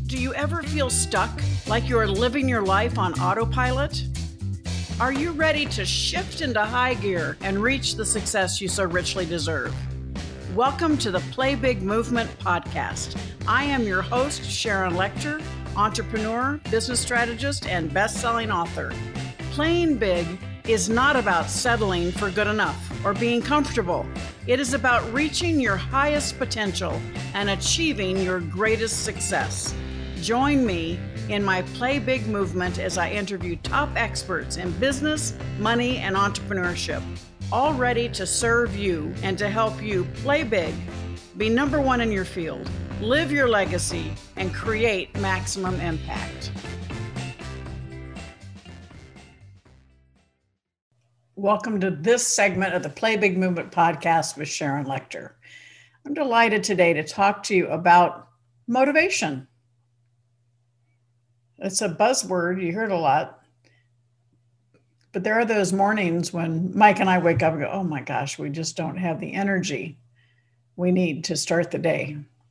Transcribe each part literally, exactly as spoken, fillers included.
Do you ever feel stuck, like you're living your life on autopilot? Are you ready to shift into high gear and reach the success you so richly deserve? Welcome to the Play Big Movement podcast. I am your host, Sharon Lechter, entrepreneur, business strategist, and best-selling author. Playing big is not about settling for good enough or being comfortable. It is about reaching your highest potential and achieving your greatest success. Join me in my Play Big movement as I interview top experts in business, money, and entrepreneurship, all ready to serve you and to help you play big, be number one in your field, live your legacy, and create maximum impact. Welcome to this segment of the Play Big Movement podcast with Sharon Lechter. I'm delighted today to talk to you about motivation. It's a buzzword, you hear it a lot, but there are those mornings when Mike and I wake up and go, oh my gosh, we just don't have the energy we need to start the day.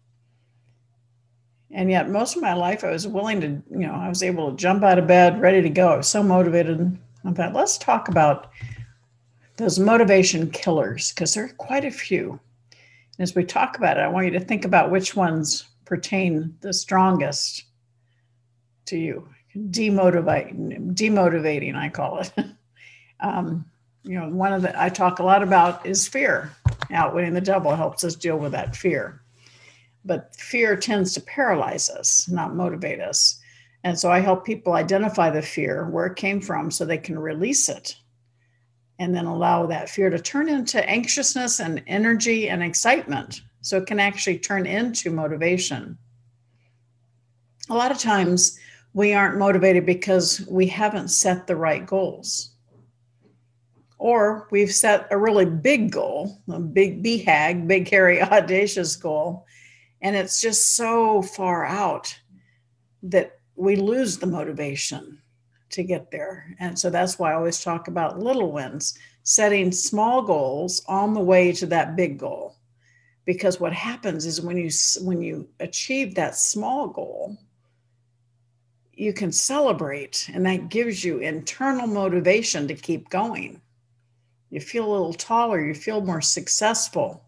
And yet most of my life, I was willing to, you know, I was able to jump out of bed, ready to go. I was so motivated. I thought, let's talk about those motivation killers, because there are quite a few. And as we talk about it, I want you to think about which ones pertain the strongest to you. Demotivating, demotivating, I call it. um, you know, one of the, I talk a lot about is fear. Outwitting the Devil helps us deal with that fear. But fear tends to paralyze us, not motivate us. And so I help people identify the fear, where it came from, so they can release it and then allow that fear to turn into anxiousness and energy and excitement. So it can actually turn into motivation. A lot of times we aren't motivated because we haven't set the right goals. Or we've set a really big goal, a big B HAG, big, hairy, audacious goal, and it's just so far out that we lose the motivation to get there. And so that's why I always talk about little wins, setting small goals on the way to that big goal. Because what happens is when you when you achieve that small goal, you can celebrate, and that gives you internal motivation to keep going. You feel a little taller, you feel more successful.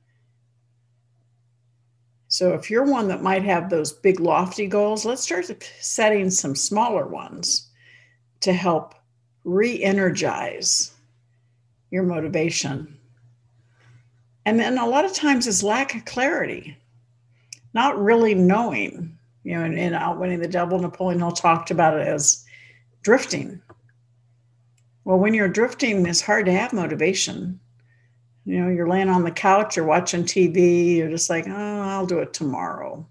So if you're one that might have those big lofty goals, let's start setting some smaller ones to help re-energize your motivation. And then a lot of times it's lack of clarity, not really knowing. You know, in, in Outwitting the Devil, Napoleon Hill talked about it as drifting. Well, when you're drifting, it's hard to have motivation. You know, you're laying on the couch, you're watching T V, you're just like, oh, I'll do it tomorrow.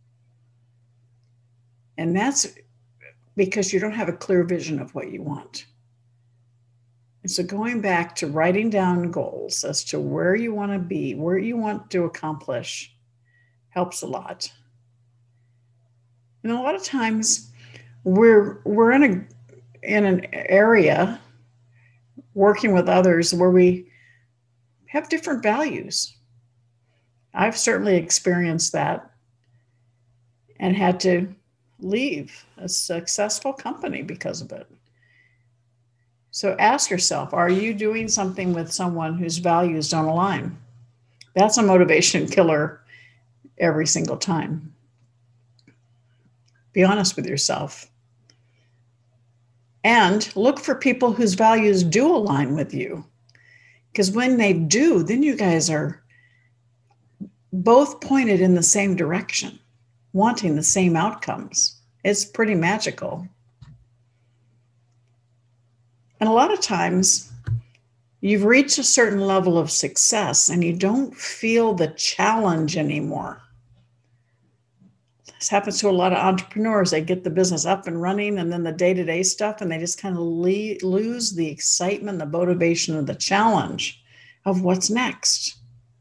And that's because you don't have a clear vision of what you want. And so going back to writing down goals as to where you want to be, where you want to accomplish, helps a lot. And a lot of times we're we're in a in an area working with others where we have different values. I've certainly experienced that and had to leave a successful company because of it. So ask yourself, are you doing something with someone whose values don't align? That's a motivation killer every single time. Be honest with yourself. And look for people whose values do align with you. Because when they do, then you guys are both pointed in the same direction, wanting the same outcomes. It's pretty magical. And a lot of times you've reached a certain level of success and you don't feel the challenge anymore. This happens to a lot of entrepreneurs. They get the business up and running and then the day-to-day stuff, and they just kind of le- lose the excitement, the motivation of the challenge of what's next.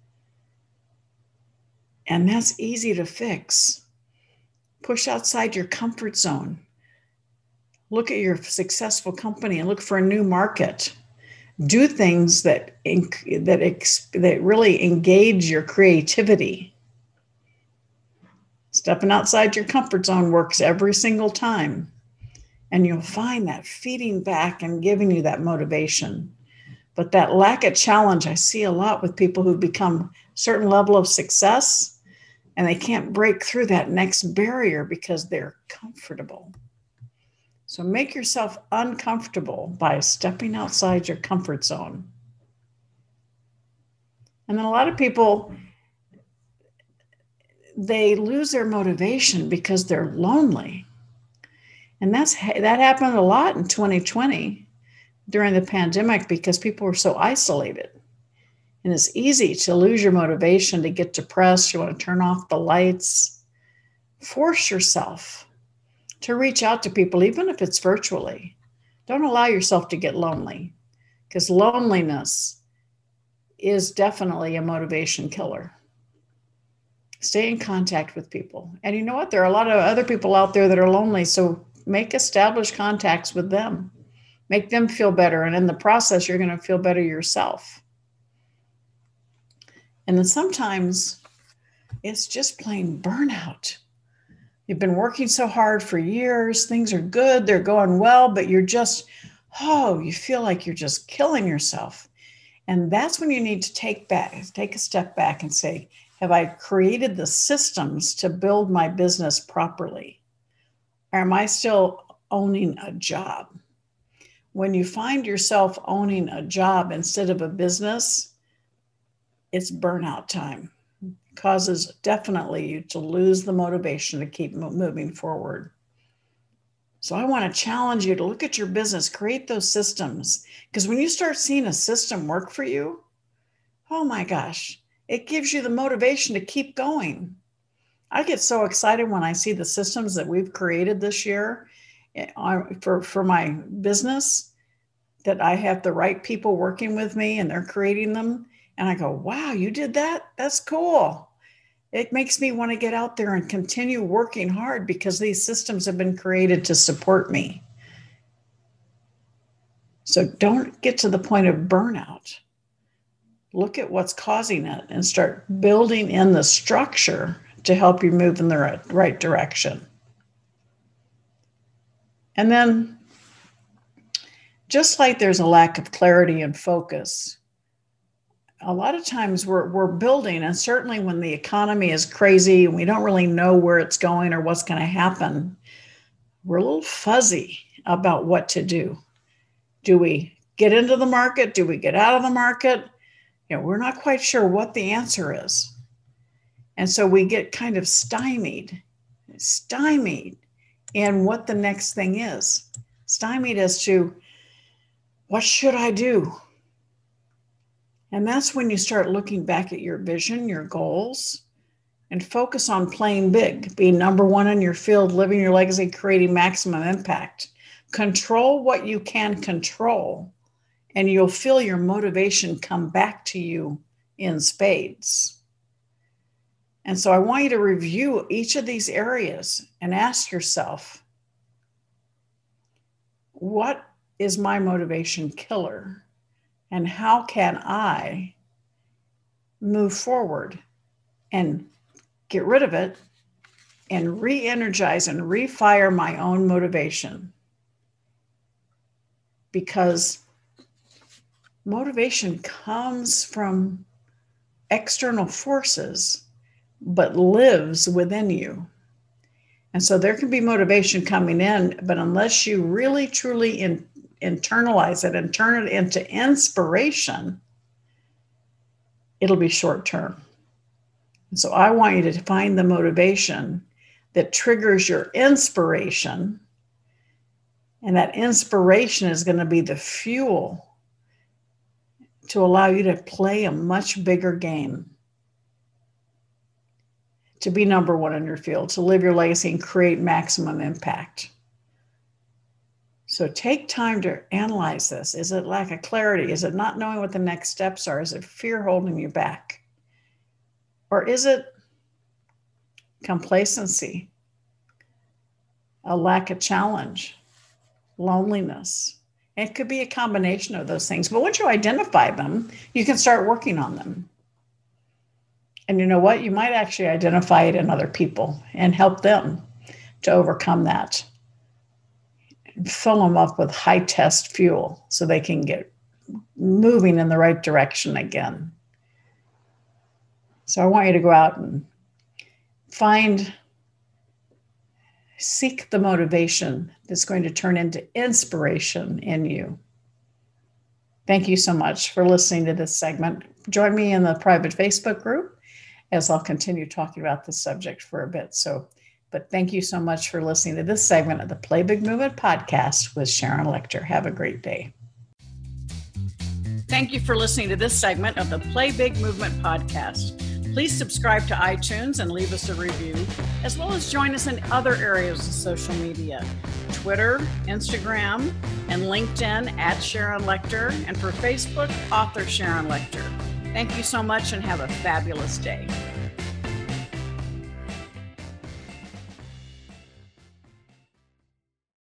And that's easy to fix. Push outside your comfort zone. Look at your successful company and look for a new market. Do things that, that, that really engage your creativity. Stepping outside your comfort zone works every single time. And you'll find that feeding back and giving you that motivation. But that lack of challenge, I see a lot with people who become a certain level of success and they can't break through that next barrier because they're comfortable. So make yourself uncomfortable by stepping outside your comfort zone. And then a lot of people, they lose their motivation because they're lonely. And that's that happened a lot in twenty twenty during the pandemic because people were so isolated. And it's easy to lose your motivation, to get depressed. You want to turn off the lights. Force yourself to reach out to people, even if it's virtually. Don't allow yourself to get lonely, because loneliness is definitely a motivation killer. Stay in contact with people. And you know what? There are a lot of other people out there that are lonely, so make established contacts with them. Make them feel better. And in the process, you're going to feel better yourself. And then sometimes it's just plain burnout. You've been working so hard for years. Things are good. They're going well, but you're just, oh, you feel like you're just killing yourself. And that's when you need to take back, take a step back and say, have I created the systems to build my business properly? Or am I still owning a job? When you find yourself owning a job instead of a business, it's burnout time. It causes definitely you to lose the motivation to keep moving forward. So I want to challenge you to look at your business, create those systems. Because when you start seeing a system work for you, oh my gosh, it gives you the motivation to keep going. I get so excited when I see the systems that we've created this year for, for my business, that I have the right people working with me and they're creating them. And I go, wow, you did that? That's cool. It makes me want to get out there and continue working hard because these systems have been created to support me. So don't get to the point of burnout. Look at what's causing it and start building in the structure to help you move in the right, right direction. And then, just like there's a lack of clarity and focus, a lot of times we're, we're building, and certainly when the economy is crazy and we don't really know where it's going or what's going to happen, we're a little fuzzy about what to do. Do we get into the market? Do we get out of the market? You know, we're not quite sure what the answer is. And so we get kind of stymied, stymied in what the next thing is. Stymied as to, what should I do? And that's when you start looking back at your vision, your goals, and focus on playing big, being number one in your field, living your legacy, creating maximum impact. Control what you can control, and you'll feel your motivation come back to you in spades. And so I want you to review each of these areas and ask yourself, what is my motivation killer? And how can I move forward and get rid of it and re-energize and refire my own motivation? Because motivation comes from external forces, but lives within you. And so there can be motivation coming in, but unless you really, truly in, internalize it and turn it into inspiration, it'll be short term. And so I want you to find the motivation that triggers your inspiration. And that inspiration is going to be the fuel to allow you to play a much bigger game, to be number one in your field, to live your legacy and create maximum impact. So take time to analyze this. Is it lack of clarity? Is it not knowing what the next steps are? Is it fear holding you back? Or is it complacency, a lack of challenge, loneliness? It could be a combination of those things. But once you identify them, you can start working on them. And you know what? You might actually identify it in other people and help them to overcome that. Fill them up with high test fuel so they can get moving in the right direction again. So I want you to go out and find, seek the motivation that's going to turn into inspiration in you. Thank you so much for listening to this segment. Join me in the private Facebook group as I'll continue talking about this subject for a bit. So, but thank you so much for listening to this segment of the Play Big Movement podcast with Sharon Lechter. Have a great day. Thank you for listening to this segment of the Play Big Movement podcast. Please subscribe to iTunes and leave us a review, as well as join us in other areas of social media, Twitter, Instagram, and LinkedIn at Sharon Lechter, and for Facebook, author Sharon Lechter. Thank you so much and have a fabulous day.